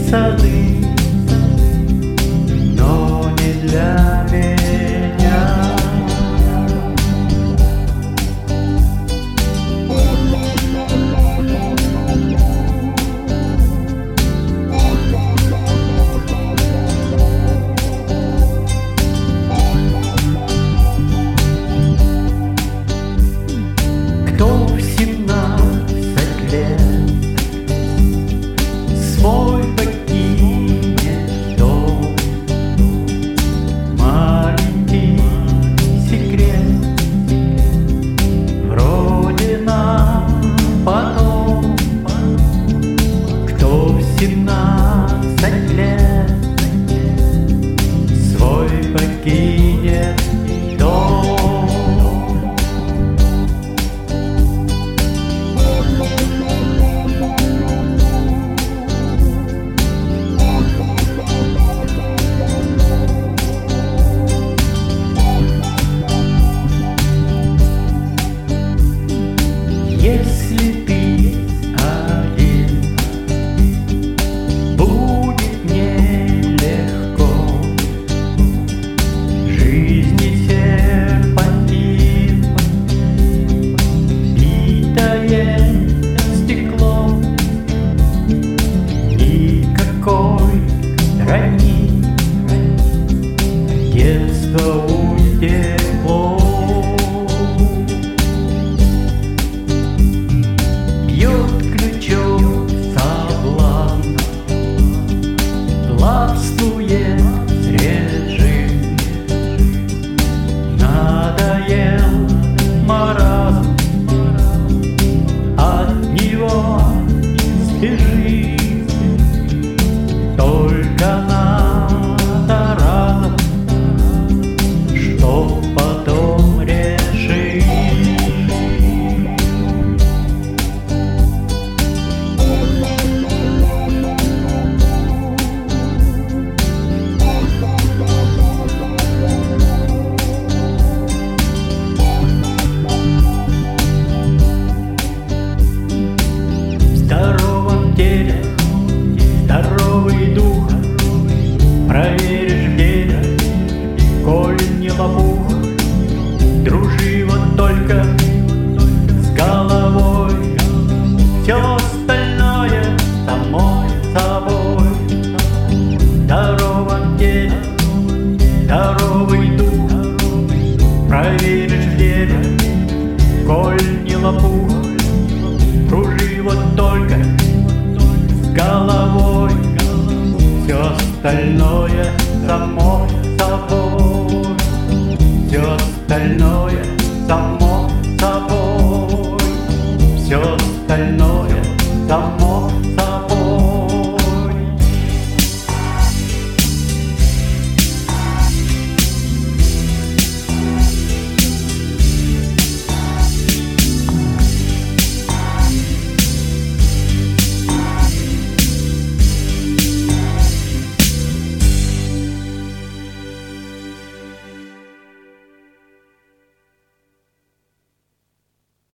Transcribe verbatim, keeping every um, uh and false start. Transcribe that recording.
сады, но не для меня. Кто в семнадцать лет свой покинет дом, маленький секрет, вроде на потом. Кто в семнадцать лет свой покинет дом. Если ты один, будет нелегко. Жизни серпантин, битое стекло. Никакой ранни, детство утекло. Бьет ключом соблазн, властвует режим. Надоел маразм, от него сбежи. Только надо разом, что потом решить. В здоровом теле здоровый дух, проверишь время, коль не лопух. Дружи вот только с головой, все остальное само собой. В здоровом теле здоровый дух, проверишь время, коль не лопух. Дружи вот только с головой, все остальное само собой, все остальное